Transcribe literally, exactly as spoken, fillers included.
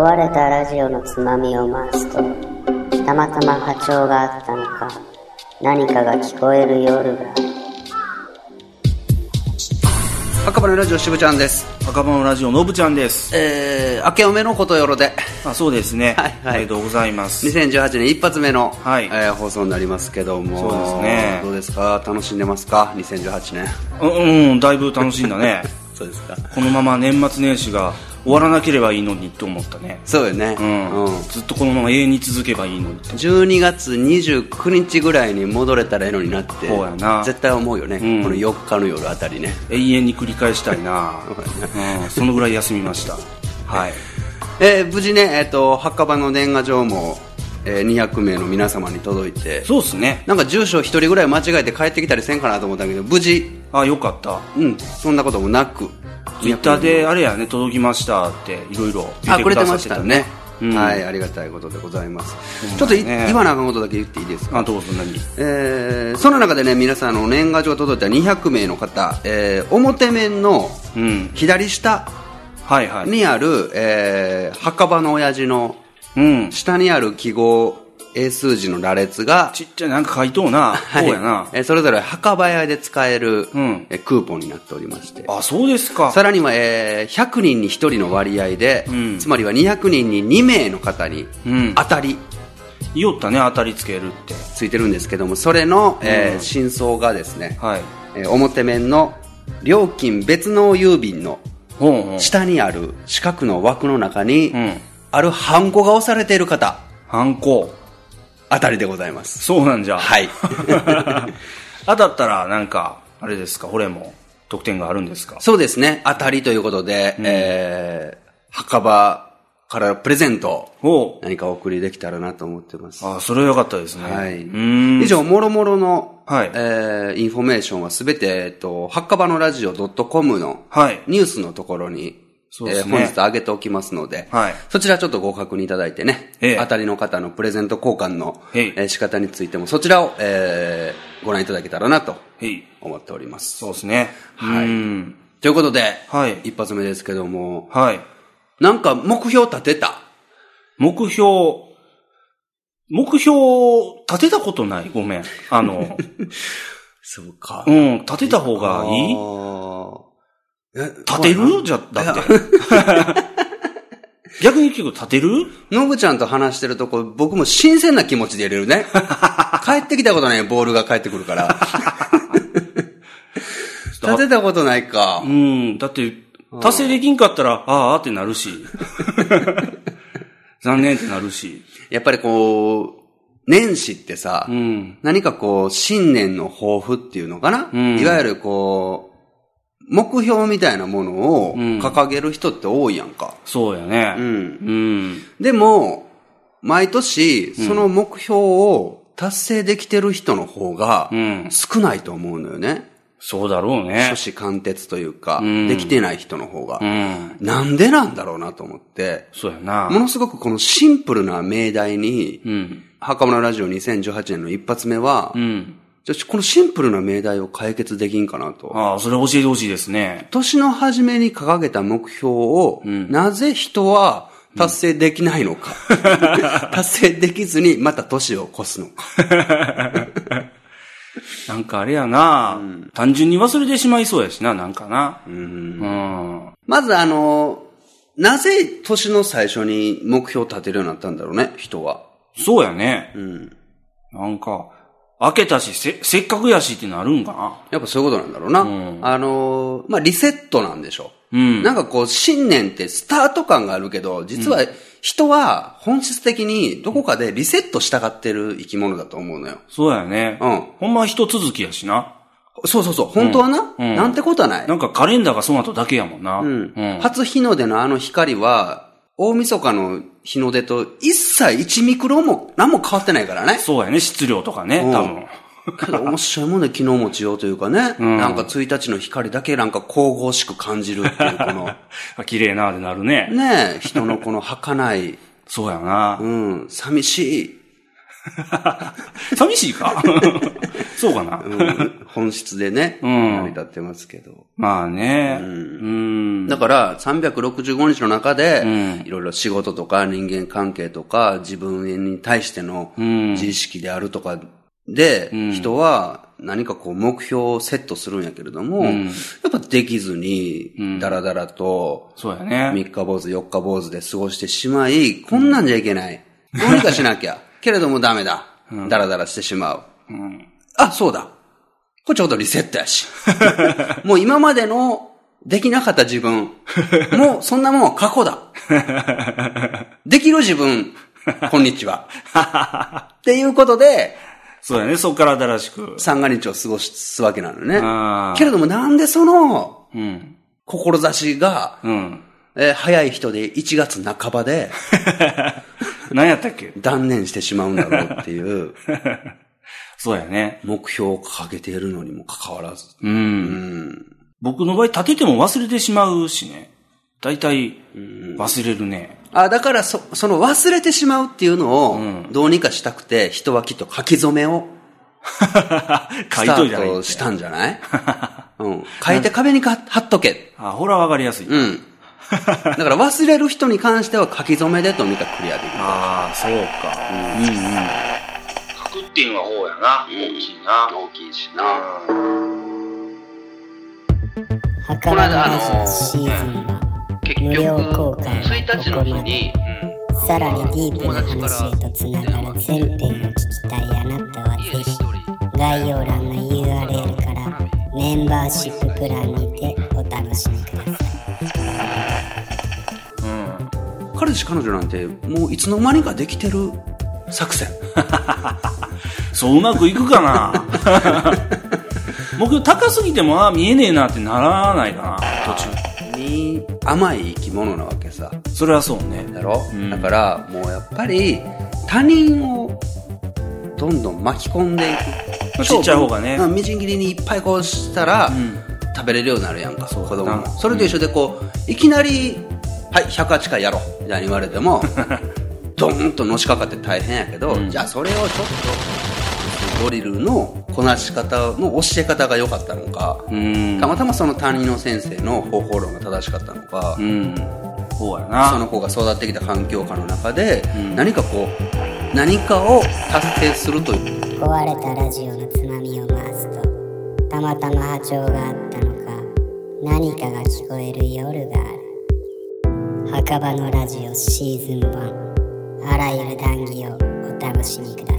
壊れたラジオのつまみを回すと、たまたま波長があったのか、何かが聞こえる夜がある。 赤羽のラジオしぶちゃんです。 赤羽のラジオのぶちゃんです。 えー、明けおめのことよろで。 あ、そうですね。 はいはい。 ありがとうございます。 にせんじゅうはちねん一発目の、 はいえー、放送になりますけども。 そうですね。 どうですか？楽しんでますか？にせんじゅうはちねん。 うん、うん、だいぶ楽しんだね。 そうですか。 このまま年末年始が終わらなければいいのにと思ったね。 そうよね。 うん。うん、ずっとこのまま永遠に続けばいいのにと。 じゅうにがつにじゅうくにちぐらいに戻れたらいいのになって。 そうやな。 絶対思うよね。うん、このよっかの夜あたりね。 永遠に繰り返したいな。うん、そのぐらい休みました。はい。 えー、無事ね、えっと、墓場の年賀状も、えー、にひゃくめいの皆様に届いて。 そうですね。 なんか住所一人ぐらい間違えて帰ってきたりせんかなと思ったけど、無事。 あ、よかった。 うん、そんなこともなく。 ツイッターであれやね、届きましたっていろいろ言ってくださってたね。 うん、 はい、ありがたいことでございます。うん、ちょっと言わなあかんことだけ言っていいですか？ あ、どうぞ。何？ えー、その中でね、皆さんの年賀状が届いたにひゃくめいの方、えー、表面の左下にある、うん、はいはい、えー、墓場の親父の下にある記号、英数字の羅列がちっちゃいなんか書いとうな、はい、そうやな、 えー、それぞれ墓場屋で使える、うん、えー、クーポンになっておりまして。 あ、そうですか。 さらには、えー、ひゃくにんにひとりの割合で、うん、つまりはにひゃくにんににめいの方に当たり、 いよったね、当たりつけるってついてるんですけども、それの、えーうん、真相がですね、はい、えー、表面の料金別納郵便の下にある四角の枠の中に、うん、あるハンコが押されている方、 ハンコ当たりでございます。 そうなんじゃ。 はい。 当たったらなんかあれですか、これも得点があるんですか？ そうですね、当たりということで、うん、えー、墓場からプレゼントを何かお送りできたらなと思ってます。 ああ、それは良かったですね。 はい。うん、以上、もろもろの、はい、えー、インフォメーションはすべて、えっと、墓場のラジオ .com のニュースのところに、そうですね、えー、本日上げておきますので、はい、そちらちょっとご確認いただいてね、ええ、当たりの方のプレゼント交換の、ええ、仕方についてもそちらを、えー、ご覧いただけたらなと思っております。 そうですね。 はい。ということで、はい、一発目ですけども、はい、なんか目標立てた？ 目標、目標立てたことない。ごめん。あの、 そうか。 うん、立てた方がいい？立てる？じゃ、だって。逆に聞くと立てる？ のぶちゃんと話してるとこ、僕も新鮮な気持ちでやれるね。帰ってきたことないボールが帰ってくるから。立てたことないか。 うん。だって、達成できんかったら、ああってなるし。残念ってなるし。 やっぱりこう、年始ってさ、うん、何かこう、新年の抱負っていうのかな、うん、いわゆるこう、目標みたいなものを掲げる人って多いやんか。 うん、そうやね。うん。うん。 でも、毎年、その目標を達成できてる人の方が少ないと思うのよね。うん、 そうだろうね。 初志貫徹というか、うん、できてない人の方が、うん。なんでなんだろうなと思って。 そうやな。 ものすごくこのシンプルな命題に、うん、墓村ラジオにせんじゅうはちねんの一発目は、うん、じゃあこのシンプルな命題を解決できんかなと。 ああ、それ教えてほしいですね。 年の初めに掲げた目標を、うん、なぜ人は達成できないのか。うん、達成できずにまた年を越すのか。 なんかあれやな、うん、単純に忘れてしまいそうやしな、なんかな。うんうん、 まずあの、なぜ年の最初に目標を立てるようになったんだろうね、人は。 そうやね。うん、なんか、開けたし、せ、せっかくやしってなるんかな。 やっぱそういうことなんだろうな。うん、あのー、まあ、リセットなんでしょう。うん。なんかこう、新年ってスタート感があるけど、実は人は本質的にどこかでリセットしたがってる生き物だと思うのよ。 そうやね。うん。ほんまは一続きやしな。 そうそうそう。本当はな、うん、なんてことはない。 なんかカレンダーがその後だけやもんな。 うん。うん、初日の出のあの光は、大晦日の日の出と一切いちミクロも何も変わってないからね。 そうやね。質量とかね、多分。 けど面白いもんね、昨日もちようというかね、うん。なんかついたちの光だけなんか神々しく感じるっていうこの。 綺麗なーでなるね。 ねえ、人のこの儚い。 そうやな。 うん、寂しい。 寂しいかそうかな、 うん、本質でね、うん、成り立ってますけど。 まあね。 うんうん、だから、さんびゃくろくじゅうごにちの中で、うん、いろいろ仕事とか人間関係とか、自分に対しての自意識であるとかで、うん、人は何かこう目標をセットするんやけれども、うん、やっぱできずに、だらだらと、 そうやね。 みっか坊主、よっか坊主で過ごしてしまい、こんなんじゃいけない。どうにかしなきゃ。けれどもダメだ。だらだらしてしまう。うん、あ、そうだ。これちょうどリセットやし。もう今までのできなかった自分、もうそんなもんは過去だ。できる自分、こんにちは。っていうことで、 そうだね、そっから新しく。 三が日を過ごすわけなのね。けれどもなんでその、うん、志が、うんえー、早い人でいちがつなかばで、 何やったっけ断念してしまうんだろうっていう。 そうやね。 目標を掲げているのにもかかわらず。 うん。うん、僕の場合立てても忘れてしまうしね。だいたい忘れるね。 うん、あ、だからそ、その忘れてしまうっていうのをどうにかしたくて、人はきっと書き初めをスタートしたんじゃないうん。書いて壁に貼っとけ。 あ、ほらわかりやすい。 うん。だから忘れる人に関しては書き初めでとにかくクリアできる。 ああ、そうか。うんうんうん。書くっていうのは方やな。大きいな。 大きいしな。 この間あのシーズンは無料公開ついたちの日に、 うん、さらにディープな話へとつながる全編を聞きたいあなたはぜひ概要欄の ユーアールエル からメンバーシッププランにてお楽しみください。 彼氏彼女なんてもういつの間にかできてる作戦そううまくいくかな僕高すぎてもあ見えねえなってならないかな途中に甘い生き物なわけさ。 それはそうねだろ、うん、だからもうやっぱり他人をどんどん巻き込んでいくちっちゃい方がねみじん切りにいっぱいこうしたら、うん、食べれるようになるやんかそう子供もそれと一緒でこういきなりはいひゃくはちかいやろうみたいに言われてもドーンとのしかかって大変やけど、うん、じゃあそれをちょっとドリルのこなし方の教え方が良かったのか、うん、たまたまその担任の先生の方法論が正しかったのか、うん、 そうやなその子が育ってきた環境下の中で、うん、何かこう何かを達成するという壊れたラジオのつまみを回すとたまたま波長があったのか何かが聞こえる夜がある。墓場のラジオシーズンワンあらゆる談義をお楽しみください。